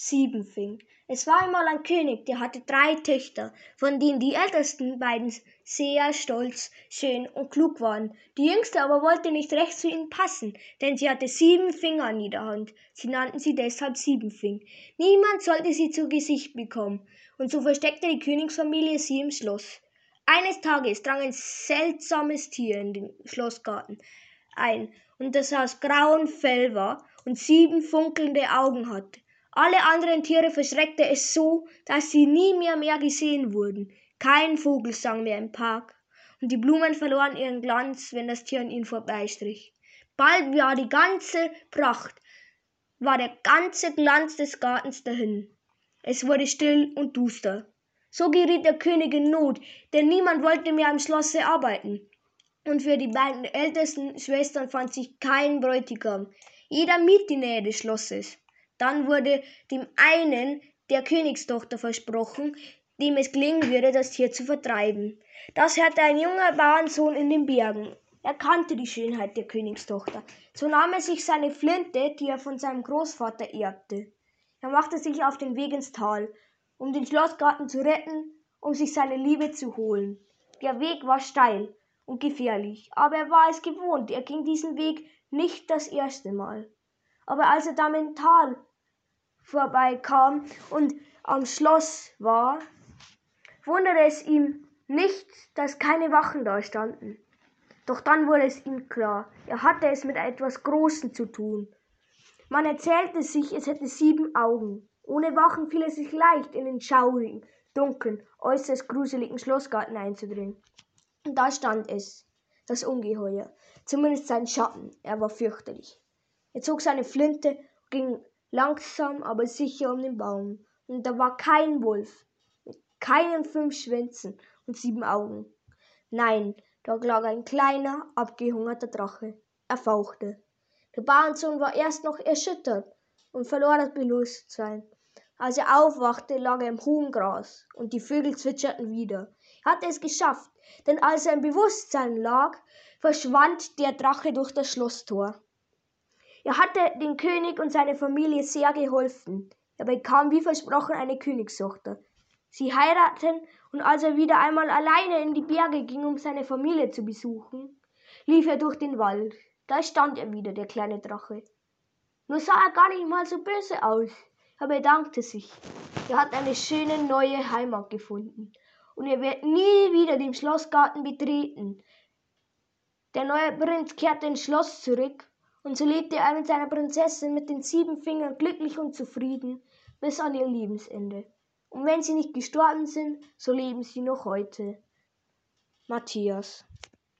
Siebenfing. Es war einmal ein König, der hatte 3 Töchter, von denen die ältesten beiden sehr stolz, schön und klug waren. Die jüngste aber wollte nicht recht zu ihnen passen, denn sie hatte 7 Finger an jeder Hand. Sie nannten sie deshalb Siebenfing. Niemand sollte sie zu Gesicht bekommen, und so versteckte die Königsfamilie sie im Schloss. Eines Tages drang ein seltsames Tier in den Schlossgarten ein, und das aus grauem Fell war und 7 funkelnde Augen hatte. Alle anderen Tiere verschreckte es so, dass sie nie mehr gesehen wurden. Kein Vogel sang mehr im Park, und die Blumen verloren ihren Glanz, wenn das Tier an ihnen vorbeistrich. Bald war die ganze Pracht, war der ganze Glanz des Gartens dahin. Es wurde still und duster. So geriet der König in Not, denn niemand wollte mehr im Schlosse arbeiten. Und für die beiden ältesten Schwestern fand sich kein Bräutigam. Jeder mied die Nähe des Schlosses. Dann wurde dem einen der Königstochter versprochen, dem es gelingen würde, das Tier zu vertreiben. Das hörte ein junger Bauernsohn in den Bergen. Er kannte die Schönheit der Königstochter. So nahm er sich seine Flinte, die er von seinem Großvater erbte. Er machte sich auf den Weg ins Tal, um den Schlossgarten zu retten, um sich seine Liebe zu holen. Der Weg war steil und gefährlich, aber er war es gewohnt. Er ging diesen Weg nicht das erste Mal. Aber als er dann im Tal vorbeikam und am Schloss war, wunderte es ihn nicht, dass keine Wachen da standen. Doch dann wurde es ihm klar, er hatte es mit etwas Großem zu tun. Man erzählte sich, es hätte 7 Augen. Ohne Wachen fiel es sich leicht, in den schaurigen, dunklen, äußerst gruseligen Schlossgarten einzudringen. Und da stand es, das Ungeheuer, zumindest sein Schatten, er war fürchterlich. Er zog seine Flinte und ging langsam, aber sicher um den Baum. Und da war kein Wolf, mit keinen 5 Schwänzen und 7 Augen. Nein, da lag ein kleiner, abgehungerter Drache. Er fauchte. Der Bauernsohn war erst noch erschüttert und verlor das Bewusstsein. Als er aufwachte, lag er im hohen Gras, und die Vögel zwitscherten wieder. Er hatte es geschafft, denn als er im Bewusstsein lag, verschwand der Drache durch das Schlosstor. Er hatte dem König und seiner Familie sehr geholfen. Er bekam wie versprochen eine Königstochter. Sie heirateten, und als er wieder einmal alleine in die Berge ging, um seine Familie zu besuchen, lief er durch den Wald. Da stand er wieder, der kleine Drache. Nur sah er gar nicht mal so böse aus. Er bedankte sich. Er hat eine schöne neue Heimat gefunden, und er wird nie wieder den Schlossgarten betreten. Der neue Prinz kehrte ins Schloss zurück, und so lebte er mit seiner Prinzessin mit den 7 Fingern glücklich und zufrieden bis an ihr Lebensende. Und wenn sie nicht gestorben sind, so leben sie noch heute. Matthias.